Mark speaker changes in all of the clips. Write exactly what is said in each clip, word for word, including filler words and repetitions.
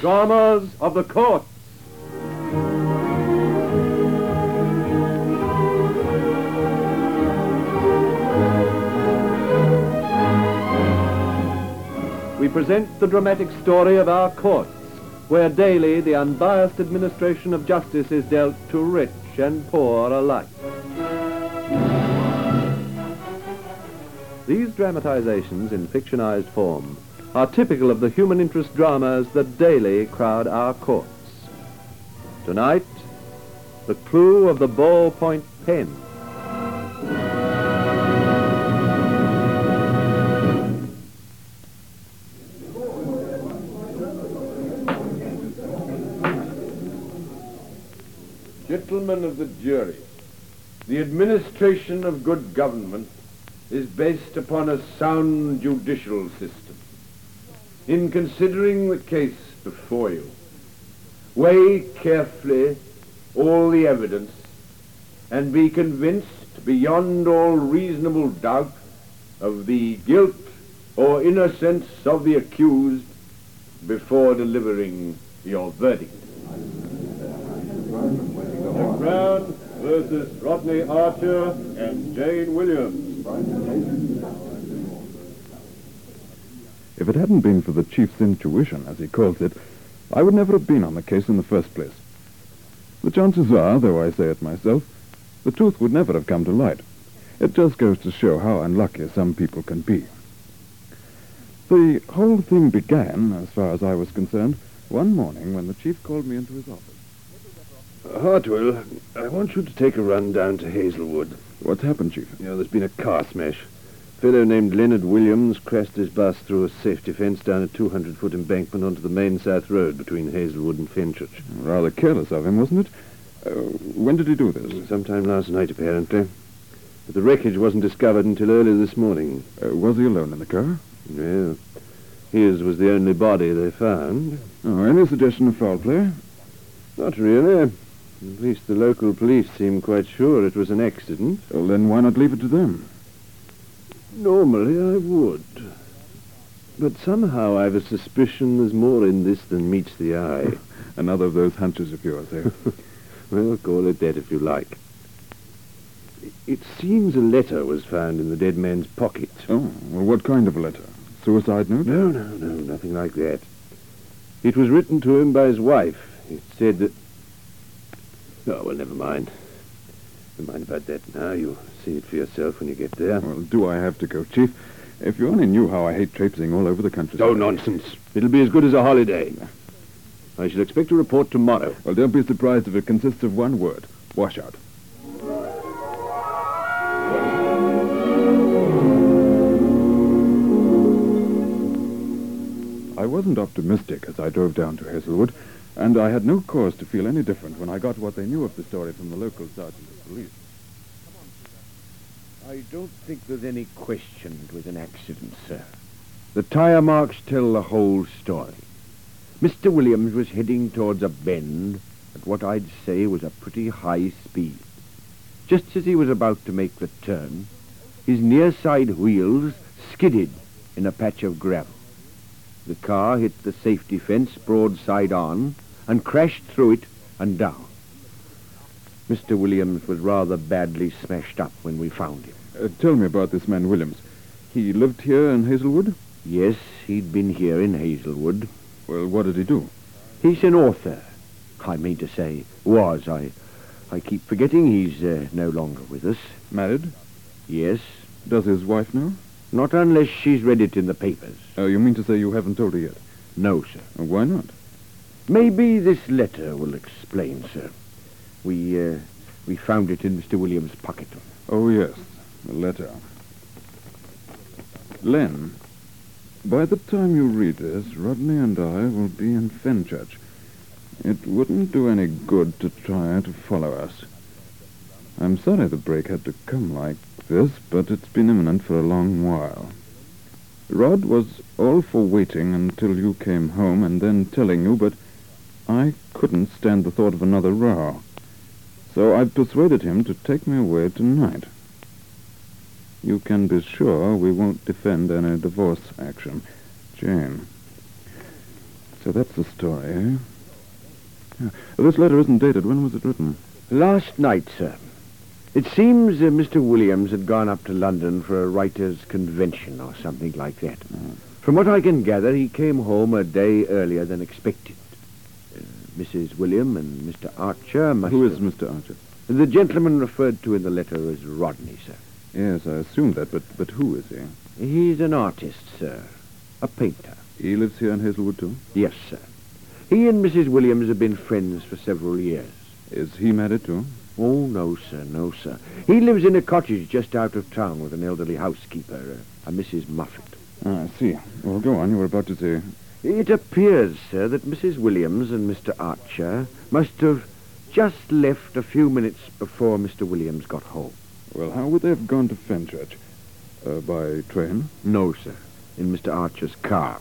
Speaker 1: Dramas of the Court. We present the dramatic story of our courts, where daily the unbiased administration of justice is dealt to rich and poor alike. These dramatizations in fictionized form are typical of the human interest dramas that daily crowd our courts. Tonight, the clue of the ballpoint pen.
Speaker 2: Gentlemen of the jury, the administration of good government is based upon a sound judicial system. In considering the case before you, weigh carefully all the evidence and be convinced beyond all reasonable doubt of the guilt or innocence of the accused before delivering your verdict. Brown versus Rodney Archer and Jane Williams.
Speaker 3: If it hadn't been for the chief's intuition, as he calls it, I would never have been on the case in the first place. The chances are, though I say it myself, the truth would never have come to light. It just goes to show how unlucky some people can be. The whole thing began, as far as I was concerned, one morning when the chief called me into his office.
Speaker 2: Hartwell, I want you to take a run down to Hazelwood.
Speaker 3: What's happened, Chief?
Speaker 2: You know, there's been a car smash. A fellow named Leonard Williams crashed his bus through a safety fence down a two hundred foot embankment onto the main South Road between Hazelwood and Fenchurch.
Speaker 3: Rather careless of him, wasn't it? Uh, when did he do this?
Speaker 2: Sometime last night, apparently. But the wreckage wasn't discovered until early this morning.
Speaker 3: Uh, was he alone in the car?
Speaker 2: Yeah. His was the only body they found.
Speaker 3: Oh, any suggestion of foul play?
Speaker 2: Not really. At least the local police seem quite sure it was an accident.
Speaker 3: Well, then why not leave it to them?
Speaker 2: Normally I would. But somehow I've a suspicion there's more in this than meets the eye.
Speaker 3: Another of those hunches of yours, eh?
Speaker 2: Well, call it that if you like. It seems a letter was found in the dead man's pocket.
Speaker 3: Oh, well, what kind of a letter? Suicide note?
Speaker 2: No, no, no, nothing like that. It was written to him by his wife. It said that... Oh, well, never mind. Never mind about that now. You'll see it for yourself when you get there.
Speaker 3: Well, do I have to go, Chief? If you only knew how I hate traipsing all over the country.
Speaker 2: Oh, nonsense. It'll be as good as a holiday. I shall expect a report tomorrow.
Speaker 3: Well, don't be surprised if it consists of one word. Washout. I wasn't optimistic as I drove down to Hazelwood, and I had no cause to feel any different when I got what they knew of the story from the local sergeant of police.
Speaker 4: I don't think there's any question it was an accident, sir. The tire marks tell the whole story. Mister Williams was heading towards a bend at what I'd say was a pretty high speed. Just as he was about to make the turn, his near side wheels skidded in a patch of gravel. The car hit the safety fence broadside on and crashed through it and down. Mister Williams was rather badly smashed up when we found him.
Speaker 3: Uh, tell me about this man Williams. He lived here in Hazelwood?
Speaker 4: Yes, he'd been here in Hazelwood.
Speaker 3: Well, what did he do?
Speaker 4: He's an author. I mean to say, was. I I keep forgetting he's uh, no longer with us.
Speaker 3: Married?
Speaker 4: Yes.
Speaker 3: Does his wife know?
Speaker 4: Not unless she's read it in the papers.
Speaker 3: Oh, you mean to say you haven't told her yet?
Speaker 4: No, sir.
Speaker 3: Uh, why not?
Speaker 4: Maybe this letter will explain, sir. We, uh, we found it in Mister Williams' pocket.
Speaker 3: Oh, yes. The letter. Len, by the time you read this, Rodney and I will be in Fenchurch. It wouldn't do any good to try to follow us. I'm sorry the break had to come like this, but it's been imminent for a long while. Rod was all for waiting until you came home and then telling you, but I couldn't stand the thought of another row. So I've persuaded him to take me away tonight. You can be sure we won't defend any divorce action. Jane. So that's the story, eh? Yeah. This letter isn't dated. When was it written?
Speaker 4: Last night, sir. It seems uh, Mister Williams had gone up to London for a writers' convention or something like that.
Speaker 3: Oh.
Speaker 4: From what I can gather, he came home a day earlier than expected. Uh, Missus William and Mister Archer must
Speaker 3: Who
Speaker 4: have...
Speaker 3: is Mister Archer?
Speaker 4: The gentleman referred to in the letter as Rodney, sir.
Speaker 3: Yes, I assumed that, but, but who is he?
Speaker 4: He's an artist, sir. A painter.
Speaker 3: He lives here in Hazelwood, too?
Speaker 4: Yes, sir. He and Missus Williams have been friends for several years.
Speaker 3: Is he married, too?
Speaker 4: Oh, no, sir, no, sir. He lives in a cottage just out of town with an elderly housekeeper, a, a Missus Muffet.
Speaker 3: Ah, I see. Well, go on. You were about to say...
Speaker 4: It appears, sir, that Missus Williams and Mister Archer must have just left a few minutes before Mister Williams got home.
Speaker 3: Well, how would they have gone to Fenchurch? Uh, by train?
Speaker 4: No, sir, in Mister Archer's car.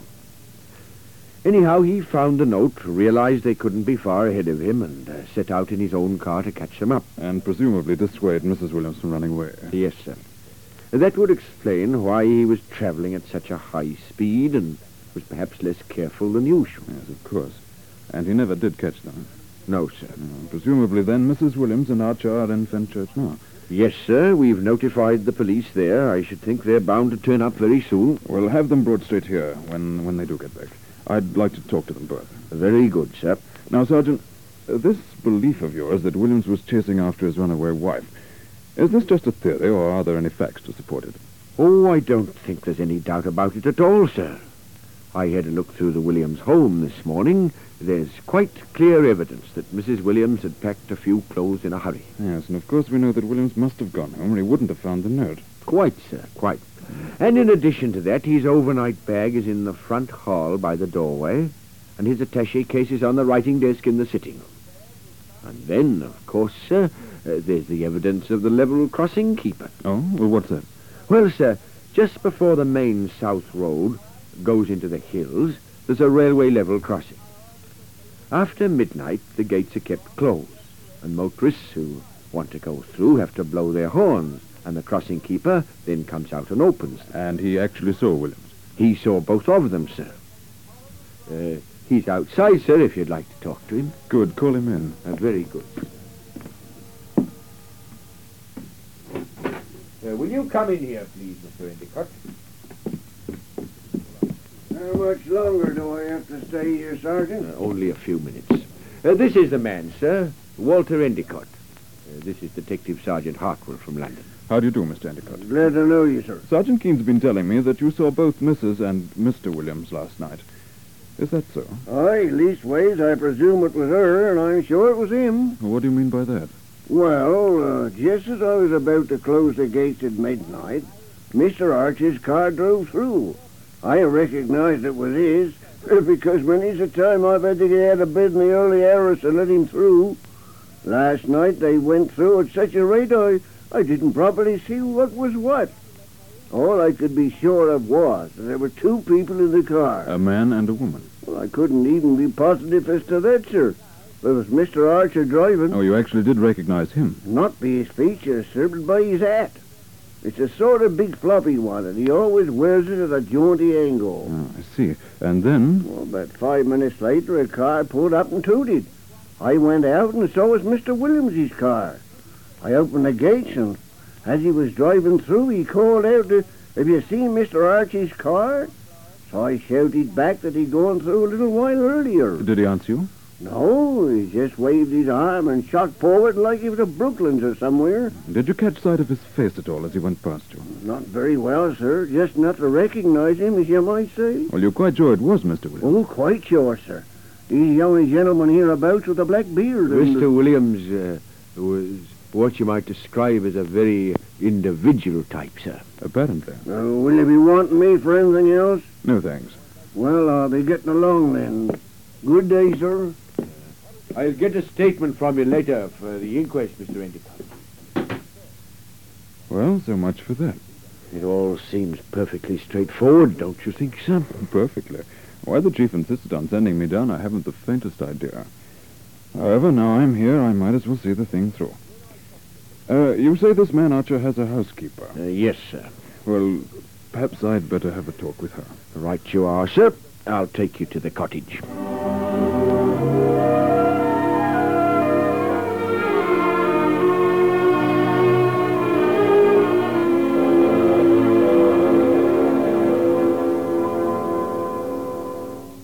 Speaker 4: Anyhow, he found the note, realized they couldn't be far ahead of him, and uh, set out in his own car to catch them up.
Speaker 3: And presumably dissuade Missus Williams from running away.
Speaker 4: Yes, sir. That would explain why he was traveling at such a high speed and was perhaps less careful than usual.
Speaker 3: Yes, of course. And he never did catch them.
Speaker 4: No, sir.
Speaker 3: Uh, presumably then Missus Williams and Archer are in Fenchurch now.
Speaker 4: Yes, sir. We've notified the police there. I should think they're bound to turn up very soon.
Speaker 3: We'll have them brought straight here when, when they do get back. I'd like to talk to them both.
Speaker 4: Very good, sir.
Speaker 3: Now, Sergeant, uh, this belief of yours that Williams was chasing after his runaway wife, is this just a theory, or are there any facts to support it?
Speaker 4: Oh, I don't think there's any doubt about it at all, sir. I had a look through the Williams home this morning. There's quite clear evidence that Missus Williams had packed a few clothes in a hurry.
Speaker 3: Yes, and of course we know that Williams must have gone home, or he wouldn't have found the note.
Speaker 4: Quite, sir, quite. And in addition to that, his overnight bag is in the front hall by the doorway, and his attaché case is on the writing desk in the sitting room. And then, of course, sir, uh, there's the evidence of the level crossing keeper.
Speaker 3: Oh? Well, what's that?
Speaker 4: Well, sir, just before the main south road goes into the hills, there's a railway level crossing. After midnight, the gates are kept closed, and motorists who want to go through have to blow their horns, and the crossing keeper then comes out and opens them.
Speaker 3: And he actually saw Williams?
Speaker 4: He saw both of them, sir. Uh, he's outside, sir, if you'd like to talk to him.
Speaker 3: Good. Call him in.
Speaker 4: Uh, very good. Uh, will you come in here, please, Mister Endicott?
Speaker 5: How much longer do I have to stay here, Sergeant?
Speaker 4: Uh, only a few minutes. Uh, this is the man, sir. Walter Endicott. Uh, this is Detective Sergeant Hartwell from London.
Speaker 3: How do you do, Mister Endicott?
Speaker 5: Glad to know you, sir.
Speaker 3: Sergeant Keene's been telling me that you saw both Missus and Mister Williams last night. Is that so?
Speaker 5: Aye, leastways, I presume it was her, and I'm sure it was him.
Speaker 3: What do you mean by that?
Speaker 5: Well, uh, just as I was about to close the gates at midnight, Mister Archer's car drove through. I recognized it was his, because many's the time I've had to get out of bed in the early hours to let him through. Last night they went through at such a rate I, I didn't properly see what was what. All I could be sure of was that there were two people in the car.
Speaker 3: A man and a woman.
Speaker 5: Well, I couldn't even be positive as to that, sir. There was Mister Archer driving.
Speaker 3: Oh, you actually did recognize him?
Speaker 5: Not by his features, sir, but by his hat. It's a sort of big floppy one, and he always wears it at a jaunty angle.
Speaker 3: Oh, I see. And then?
Speaker 5: Well, about five minutes later, a car pulled up and tooted. I went out, and so was Mister Williams's car. I opened the gates, and as he was driving through, he called out, "Have you seen Mister Archie's car?" So I shouted back that he'd gone through a little while earlier.
Speaker 3: Did he answer you?
Speaker 5: No, he just waved his arm and shot forward like he was at Brooklands or somewhere.
Speaker 3: Did you catch sight of his face at all as he went past you?
Speaker 5: Not very well, sir. Just not to recognize him, as you might say.
Speaker 3: Well, you're quite sure it was Mister Williams?
Speaker 5: Oh, quite sure, sir. He's the only gentleman hereabouts with a black beard. and-
Speaker 4: Mister Williams uh, was what you might describe as a very individual type, sir.
Speaker 3: Apparently.
Speaker 5: Uh, will you be wanting me for anything else?
Speaker 3: No, thanks.
Speaker 5: Well, I'll be getting along then. Good day, sir.
Speaker 4: I'll get a statement from you later for the inquest, Mister Endicott.
Speaker 3: Well, so much for that.
Speaker 4: It all seems perfectly straightforward, don't you think, sir?
Speaker 3: Perfectly. Why the chief insisted on sending me down, I haven't the faintest idea. However, now I'm here, I might as well see the thing through. Uh, you say this man Archer has a housekeeper.
Speaker 4: Uh, yes, sir.
Speaker 3: Well, perhaps I'd better have a talk with her.
Speaker 4: Right you are, sir. I'll take you to the cottage.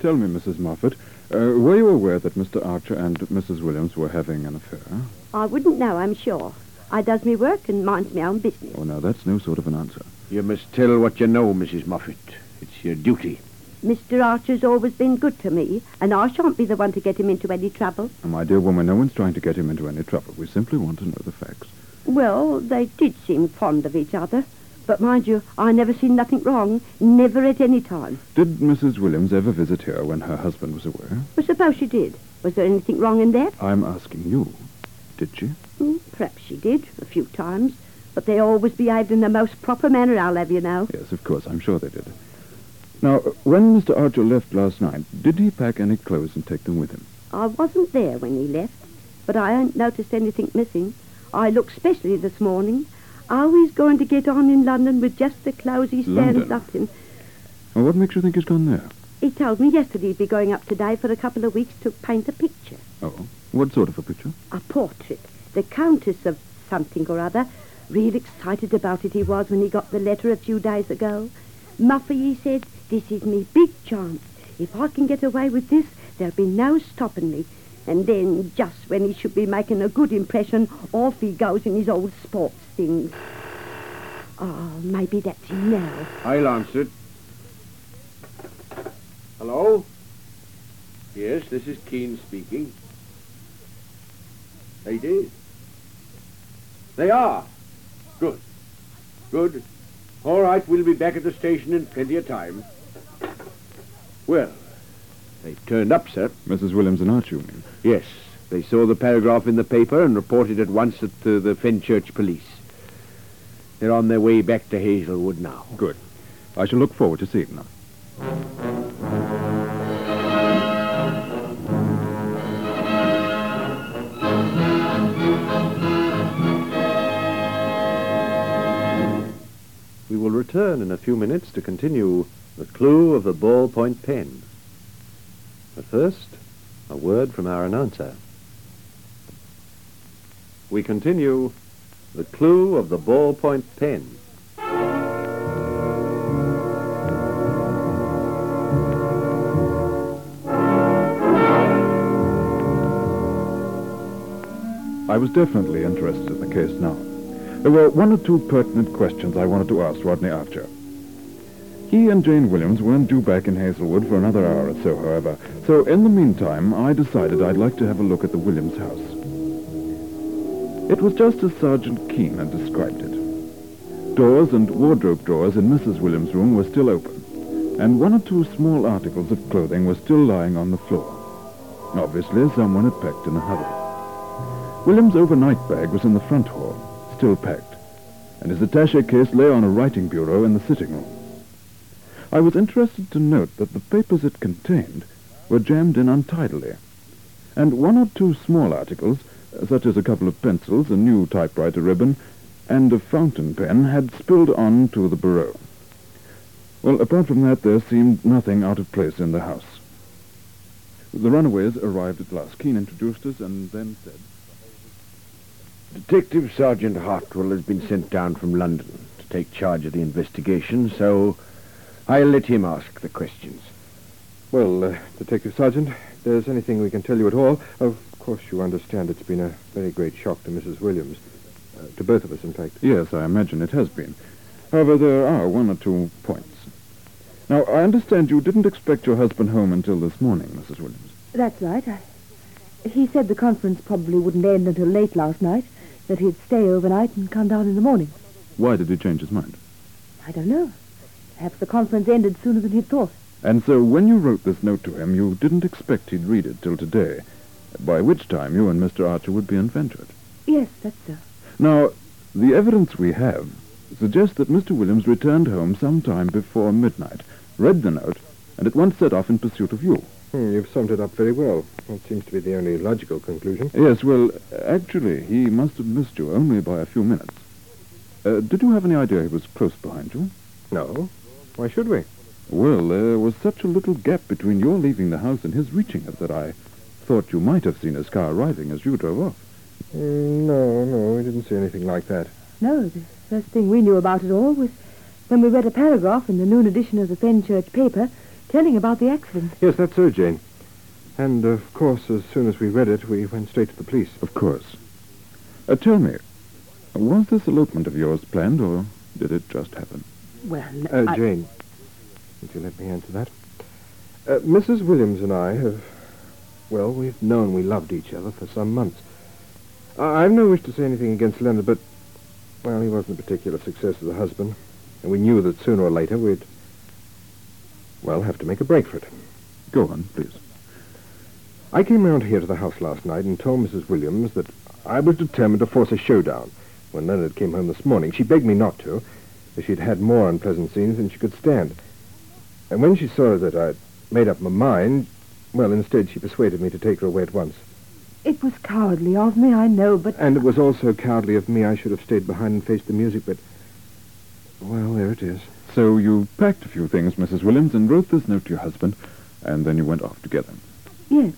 Speaker 3: tell me, Missus Moffat, uh, were you aware that Mister Archer and Missus Williams were having an affair?
Speaker 6: I wouldn't know, I'm sure. I does me work and minds my own business.
Speaker 3: Oh, now, that's no sort of an answer.
Speaker 4: You must tell what you know, Missus Moffat. It's your duty.
Speaker 6: Mister Archer's always been good to me, and I shan't be the one to get him into any trouble.
Speaker 3: Oh, my dear woman, no one's trying to get him into any trouble. We simply want to know the facts.
Speaker 6: Well, they did seem fond of each other. But mind you, I never seen nothing wrong, never at any time.
Speaker 3: Did Missus Williams ever visit here when her husband was aware?
Speaker 6: Well, suppose she did. Was there anything wrong in that?
Speaker 3: I'm asking you. Did she?
Speaker 6: Hmm, perhaps she did, a few times. But they always behaved in the most proper manner, I'll have you know.
Speaker 3: Yes, of course, I'm sure they did. Now, when Mister Archer left last night, did he pack any clothes and take them with him?
Speaker 6: I wasn't there when he left, but I ain't noticed anything missing. I looked specially this morning. How he's going to get on in London with just the clothes he stands
Speaker 3: London?
Speaker 6: up in.
Speaker 3: Well, what makes you think he's gone there?
Speaker 6: He told me yesterday he'd be going up today for a couple of weeks to paint a picture.
Speaker 3: Oh, what sort of a picture?
Speaker 6: A portrait. The Countess of something or other. Real excited about it he was when he got the letter a few days ago. Muffy, he said, this is me big chance. If I can get away with this, there'll be no stopping me. And then, just when he should be making a good impression, off he goes in his old sports things. Oh, maybe that's him now.
Speaker 4: I'll answer it. Hello? Yes, this is Keene speaking. They did. They are. Good. Good. All right, we'll be back at the station in plenty of time. Well, they turned up, sir.
Speaker 3: Missus Williams and Archer, you mean?
Speaker 4: Yes. They saw the paragraph in the paper and reported at once at uh, the Fenchurch police. They're on their way back to Hazelwood now.
Speaker 3: Good. I shall look forward to seeing them.
Speaker 1: We will return in a few minutes to continue The Clue of the Ballpoint Pen. But first, a word from our announcer. We continue The Clue of the Ballpoint Pen.
Speaker 3: I was definitely interested in the case now. There were one or two pertinent questions I wanted to ask Rodney Archer. He and Jane Williams weren't due back in Hazelwood for another hour or so, however. So in the meantime, I decided I'd like to have a look at the Williams house. It was just as Sergeant Keene had described it. Doors and wardrobe drawers in Missus Williams' room were still open, and one or two small articles of clothing were still lying on the floor. Obviously, someone had packed in a hurry. Williams' overnight bag was in the front hall, still packed, and his attaché case lay on a writing bureau in the sitting room. I was interested to note that the papers it contained were jammed in untidily, and one or two small articles, such as a couple of pencils, a new typewriter ribbon, and a fountain pen, had spilled on to the bureau. Well, apart from that, there seemed nothing out of place in the house. The runaways arrived at last. Keene introduced us and then said,
Speaker 4: Detective Sergeant Hartwell has been sent down from London to take charge of the investigation, so I'll let him ask the questions.
Speaker 7: Well, uh, Detective Sergeant, if there's anything we can tell you at all, of course you understand it's been a very great shock to Missus Williams. Uh, to both of us, in fact.
Speaker 3: Yes, I imagine it has been. However, there are one or two points. Now, I understand you didn't expect your husband home until this morning, Missus Williams.
Speaker 8: That's right. I, he said the conference probably wouldn't end until late last night, that he'd stay overnight and come down in the morning.
Speaker 3: Why did he change his mind?
Speaker 8: I don't know. Perhaps the conference ended sooner than he'd thought.
Speaker 3: And so when you wrote this note to him, you didn't expect he'd read it till today, by which time you and Mister Archer would be in Fenchurch.
Speaker 8: Yes, that's so.
Speaker 3: Now, the evidence we have suggests that Mister Williams returned home sometime before midnight, read the note, and at once set off in pursuit of you.
Speaker 7: Hmm, you've summed it up very well. That seems to be the only logical conclusion.
Speaker 3: Yes, well, actually, he must have missed you only by a few minutes. Uh, did you have any idea he was close behind you?
Speaker 7: No. Why should we?
Speaker 3: Well, there was such a little gap between your leaving the house and his reaching it that I thought you might have seen his car arriving as you drove off.
Speaker 7: Mm, no, no, we didn't see anything like that.
Speaker 8: No, the first thing we knew about it all was when we read a paragraph in the noon edition of the Fenchurch paper telling about the accident.
Speaker 7: Yes, that's so, Jane. And, of course, as soon as we read it, we went straight to the police.
Speaker 3: Of course. Uh, tell me, was this elopement of yours planned, or did it just happen?
Speaker 8: Well,
Speaker 7: Uh,
Speaker 8: I-
Speaker 7: Jane, would you let me answer that? Uh, Missus Williams and I have, well, we've known we loved each other for some months. I- I've no wish to say anything against Leonard, but, well, he wasn't a particular success as a husband, and we knew that sooner or later we'd, well, have to make a break for it.
Speaker 3: Go on, please.
Speaker 7: I came round here to the house last night and told Missus Williams that I was determined to force a showdown. When Leonard came home this morning, she begged me not to, as she'd had more unpleasant scenes than she could stand. And when she saw that I'd made up my mind, well, instead she persuaded me to take her away at once.
Speaker 8: It was cowardly of me, I know, but...
Speaker 7: And it was also cowardly of me. I should have stayed behind and faced the music, but, well, there it is.
Speaker 3: So you packed a few things, Missus Williams, and wrote this note to your husband, and then you went off together.
Speaker 8: Yes,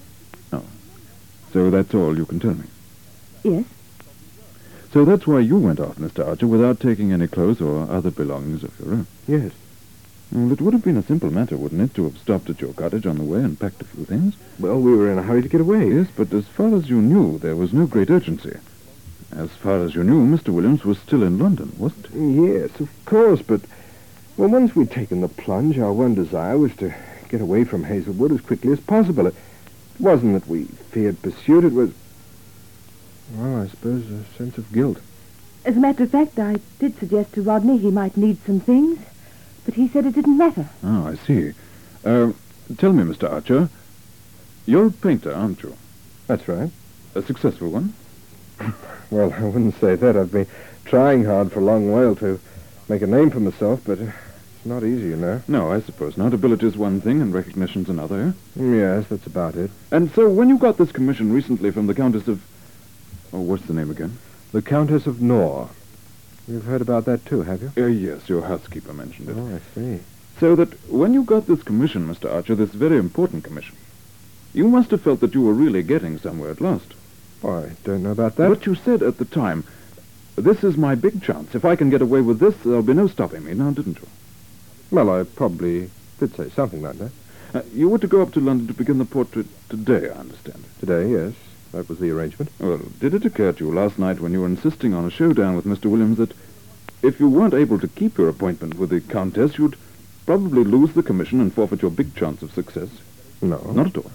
Speaker 3: So that's all you can tell me.
Speaker 8: yes.
Speaker 3: So that's why you went off, Mister Archer, without taking any clothes or other belongings of your own.
Speaker 7: Yes.
Speaker 3: Well, it would have been a simple matter, wouldn't it, to have stopped at your cottage on the way and packed a few things?
Speaker 7: Well, we were in a hurry to get away.
Speaker 3: Yes, but as far as you knew, there was no great urgency. As far as you knew, Mister Williams was still in London, wasn't he?
Speaker 7: Yes, of course, but, well, once we'd taken the plunge, our one desire was to get away from Hazelwood as quickly as possible. It wasn't that we feared pursuit, it was, well, I suppose a sense of guilt.
Speaker 8: As a matter of fact, I did suggest to Rodney he might need some things, but he said it didn't matter.
Speaker 3: Oh, I see. Uh, tell me, Mister Archer, you're a painter, aren't you?
Speaker 7: That's right.
Speaker 3: A successful one?
Speaker 7: Well, I wouldn't say that. I've been trying hard for a long while to make a name for myself, but it's not easy, you know.
Speaker 3: No, I suppose not. Ability's one thing and recognition's another.
Speaker 7: Yes, that's about it.
Speaker 3: And so when you got this commission recently from the Countess of... Oh, what's the name again?
Speaker 7: The Countess of Nor. You've heard about that too, have you?
Speaker 3: Uh, yes, your housekeeper mentioned it.
Speaker 7: Oh, I see.
Speaker 3: So that when you got this commission, Mister Archer, this very important commission, you must have felt that you were really getting somewhere at last.
Speaker 7: Oh, I don't know about that.
Speaker 3: But you said at the time, this is my big chance. If I can get away with this, there'll be no stopping me, now didn't you?
Speaker 7: Well, I probably did say something like that.
Speaker 3: Uh, you were to go up to London to begin the portrait today, I understand.
Speaker 7: Today, yes. That was the arrangement.
Speaker 3: Well, did it occur to you last night when you were insisting on a showdown with Mister Williams that if you weren't able to keep your appointment with the Countess, you'd probably lose the commission and forfeit your big chance of success?
Speaker 7: No.
Speaker 3: Not at all.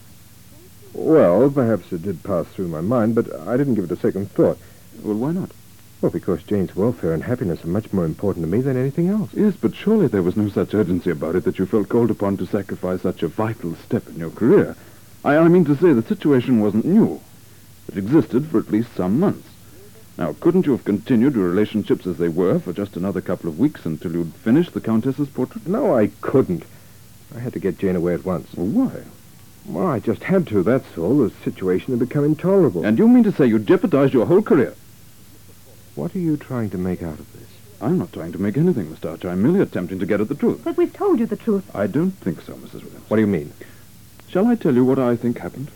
Speaker 7: Well, perhaps it did pass through my mind, but I didn't give it a second thought.
Speaker 3: Well, why not?
Speaker 7: Well, because Jane's welfare and happiness are much more important to me than anything else.
Speaker 3: Yes, but surely there was no such urgency about it that you felt called upon to sacrifice such a vital step in your career. I, I mean to say the situation wasn't new. It existed for at least some months. Now, couldn't you have continued your relationships as they were for just another couple of weeks until you'd finished the Countess's portrait?
Speaker 7: No, I couldn't. I had to get Jane away at once.
Speaker 3: Well, why?
Speaker 7: Well, I just had to, that's all. The situation had become intolerable.
Speaker 3: And you mean to say you jeopardized your whole career?
Speaker 7: What are you trying to make out of this?
Speaker 3: I'm not trying to make anything, Mister Archer. I'm merely attempting to get at the truth.
Speaker 8: But we've told you the truth.
Speaker 3: I don't think so, Missus Williams.
Speaker 7: What do you mean?
Speaker 3: Shall I tell you what I think happened?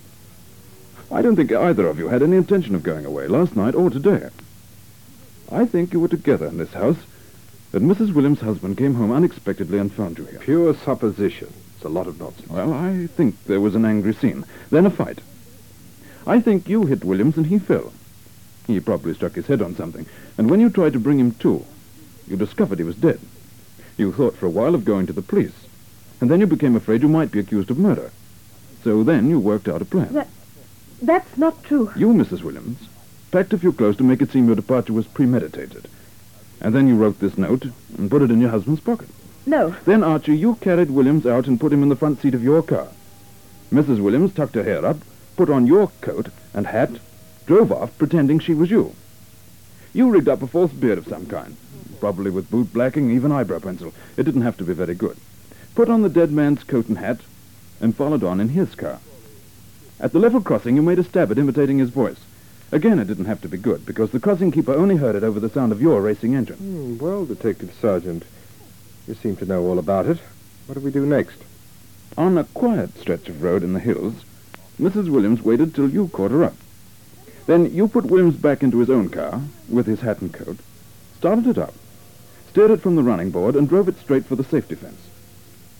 Speaker 3: I don't think either of you had any intention of going away last night or today. I think you were together in this house, that Missus Williams' husband came home unexpectedly and found you here.
Speaker 7: Pure supposition. It's a lot of nonsense.
Speaker 3: Well, I think there was an angry scene, then a fight. I think you hit Williams and he fell. He probably struck his head on something, and when you tried to bring him to, you discovered he was dead. You thought for a while of going to the police, and then you became afraid you might be accused of murder. So then you worked out a plan.
Speaker 8: That, that's not true.
Speaker 3: You, Missus Williams, packed a few clothes to make it seem your departure was premeditated. And then you wrote this note and put it in your husband's pocket.
Speaker 8: No.
Speaker 3: Then, Archie, you carried Williams out and put him in the front seat of your car. Missus Williams tucked her hair up, put on your coat and hat, drove off pretending she was you. You rigged up a false beard of some kind, probably with boot blacking, even eyebrow pencil. It didn't have to be very good. Put on the dead man's coat and hat, and followed on in his car. At the level crossing, you made a stab at imitating his voice. Again, it didn't have to be good, because the crossing keeper only heard it over the sound of your racing engine.
Speaker 7: Hmm, well, Detective Sergeant, you seem to know all about it. What do we do next?
Speaker 3: On a quiet stretch of road in the hills, Missus Williams waited till you caught her up. Then you put Williams back into his own car, with his hat and coat, started it up, steered it from the running board, and drove it straight for the safety fence.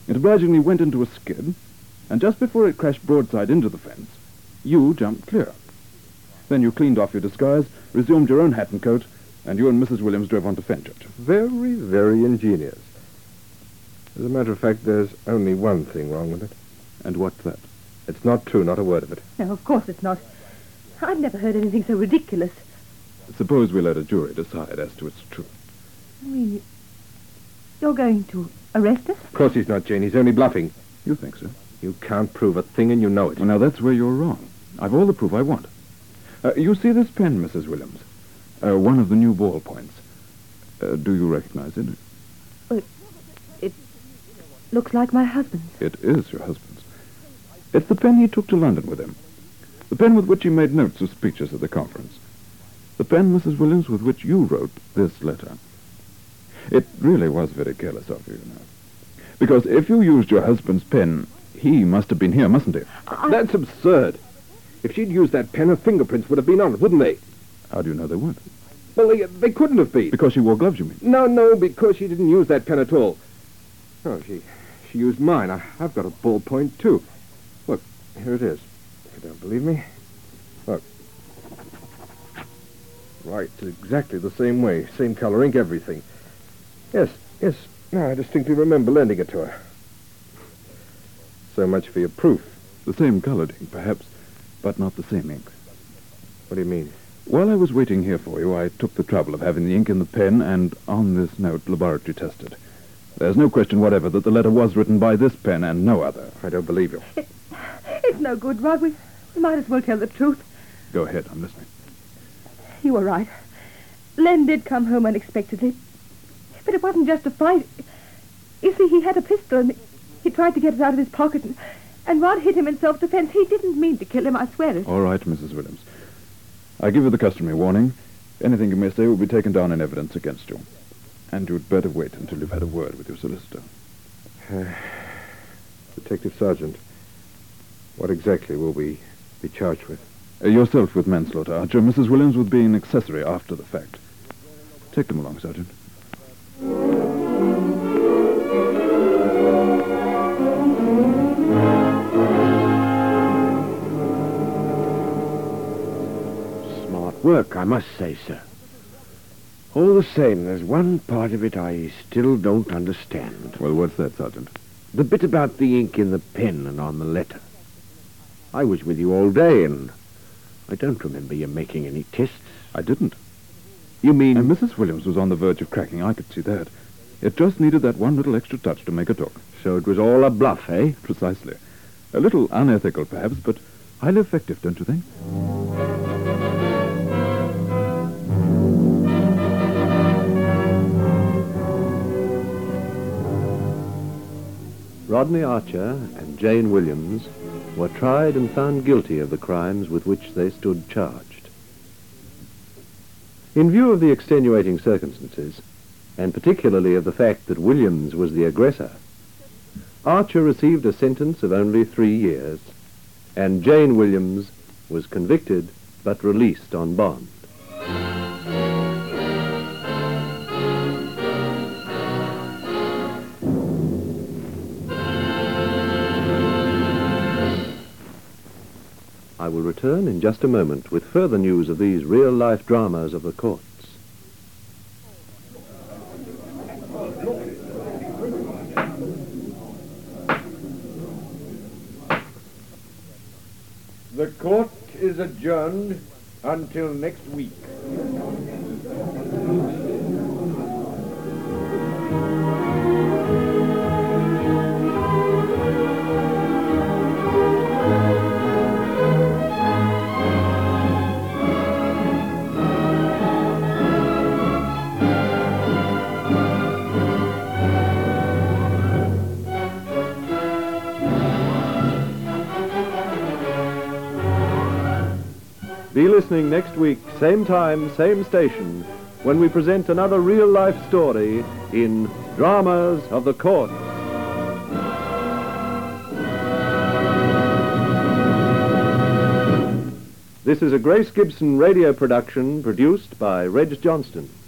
Speaker 3: It obligingly went into a skid, and just before it crashed broadside into the fence, you jumped clear. Then you cleaned off your disguise, resumed your own hat and coat, and you and Missus Williams drove on to Fenchurch.
Speaker 7: Very, very ingenious. As a matter of fact, there's only one thing wrong with it.
Speaker 3: And what's that?
Speaker 7: It's not true, not a word of it.
Speaker 8: No, of course it's not. I've never heard anything so ridiculous.
Speaker 3: Suppose we let a jury decide as to its truth.
Speaker 8: I mean, you're going to arrest us?
Speaker 7: Of course he's not, Jane. He's only bluffing.
Speaker 3: You think so?
Speaker 7: You can't prove a thing, and you know it.
Speaker 3: Well, now, that's where you're wrong. I've all the proof I want. Uh, you see this pen, Missus Williams? Uh, one of the new ballpoints. Uh, do you recognize it?
Speaker 8: It, it looks like my husband's.
Speaker 3: It is your husband's. It's the pen he took to London with him. The pen with which he made notes of speeches at the conference. The pen, Missus Williams, with which you wrote this letter. It really was very careless of you, you know. Because if you used your husband's pen, he must have been here, mustn't he?
Speaker 8: I...
Speaker 7: That's absurd. If she'd used that pen, her fingerprints would have been on it, wouldn't they?
Speaker 3: How do you know they weren't?
Speaker 7: Well, they, they couldn't have been.
Speaker 3: Because she wore gloves, you mean?
Speaker 7: No, no, because she didn't use that pen at all. Oh, she, she used mine. I, I've got a ballpoint, too. Look, here it is. If you don't believe me, look. Right, it's exactly the same way. Same color ink, everything. Yes, yes. No, I distinctly remember lending it to her. So much for your proof.
Speaker 3: The same colored ink, perhaps, but not the same ink.
Speaker 7: What do you mean?
Speaker 3: While I was waiting here for you, I took the trouble of having the ink in the pen and, on this note, laboratory tested. There's no question whatever that the letter was written by this pen and no other.
Speaker 7: I don't believe you.
Speaker 8: It, it's no good, Rod. We, we might as well tell the truth.
Speaker 3: Go ahead, I'm listening.
Speaker 8: You were right. Len did come home unexpectedly. But it wasn't just a fight. You see, he had a pistol and he tried to get it out of his pocket and, and Rod hit him in self-defense. He didn't mean to kill him, I swear it.
Speaker 3: All right, Missus Williams. I give you the customary warning. Anything you may say will be taken down in evidence against you. And you'd better wait until you've had a word with your solicitor.
Speaker 7: Uh, Detective Sergeant, what exactly will we be charged with?
Speaker 3: Uh, yourself with manslaughter, Archer. Missus Williams with being an accessory after the fact. Take them along, Sergeant.
Speaker 4: Smart work, I must say, sir. All the same, there's one part of it I still don't understand.
Speaker 3: Well, what's that, Sergeant?
Speaker 4: The bit about the ink in the pen and on the letter. I was with you all day, and I don't remember you making any tests.
Speaker 3: I didn't.
Speaker 4: You mean...
Speaker 3: And Missus Williams was on the verge of cracking. I could see that. It just needed that one little extra touch to make her talk.
Speaker 4: So it was all a bluff, eh?
Speaker 3: Precisely. A little unethical, perhaps, but highly effective, don't you think?
Speaker 1: Rodney Archer and Jane Williams were tried and found guilty of the crimes with which they stood charged. In view of the extenuating circumstances, and particularly of the fact that Williams was the aggressor, Archer received a sentence of only three years, and Jane Williams was convicted but released on bond. I will return in just a moment with further news of these real-life dramas of the courts.
Speaker 2: The court is adjourned until next week.
Speaker 1: Be listening next week, same time, same station, when we present another real-life story in Dramas of the Court. This is a Grace Gibson radio production produced by Reg Johnston.